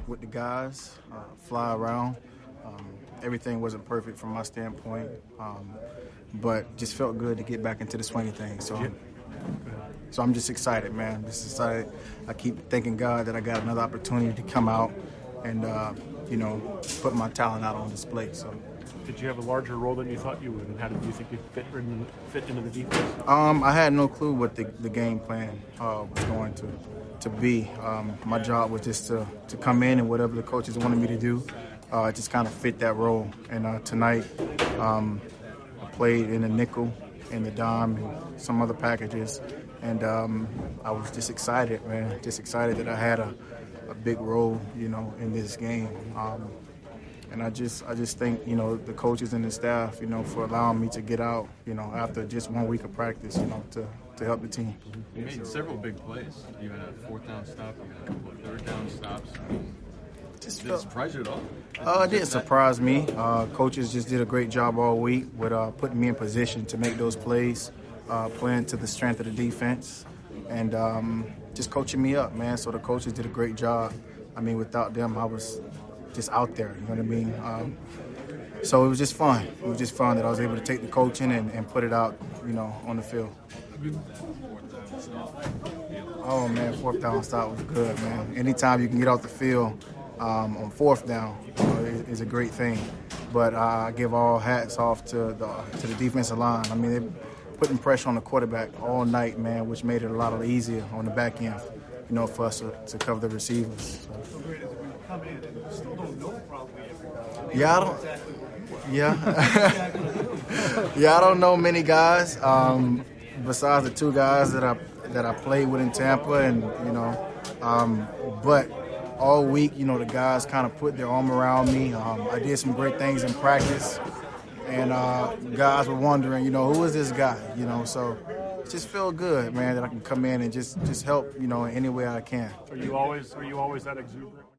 with the guys, fly around. Everything wasn't perfect from my standpoint, but just felt good to get back into the swing of things. So I'm just excited, man. Just excited. I keep thanking God that I got another opportunity to come out and, put my talent out on display. So. Did you have a larger role than you thought you would, and how did you think you'd fit into the defense? I had no clue what the game plan was going to be. My job was just to come in and whatever the coaches wanted me to do, just kind of fit that role. And tonight, I played in the nickel, in the dime, and some other packages. And I was just excited, man. Just excited that I had a big role, in this game. And I just think, the coaches and the staff, for allowing me to get out, after just 1 week of practice, to help the team. You made several big plays. You had a fourth down stop, you had a couple of third down stops. Did it surprise you at all? It didn't surprise me. Coaches just did a great job all week with putting me in position to make those plays, playing to the strength of the defense, and just coaching me up, man. So the coaches did a great job. I mean, without them, I was just out there, you know what I mean? So it was just fun. It was just fun that I was able to take the coaching and put it out, on the field. Oh, man, fourth down stop was good, man. Anytime you can get off the field on fourth down, is a great thing. But I give all hats off to the defensive line. I mean, they're putting pressure on the quarterback all night, man, which made it a lot easier on the back end, for us to cover the receivers. So. Yeah, I don't know many guys besides the two guys that I played with in Tampa, and but all week, the guys kind of put their arm around me. I did some great things in practice, and guys were wondering, who is this guy? So it just feel good, man, that I can come in and just help, in any way I can. Are you always that exuberant?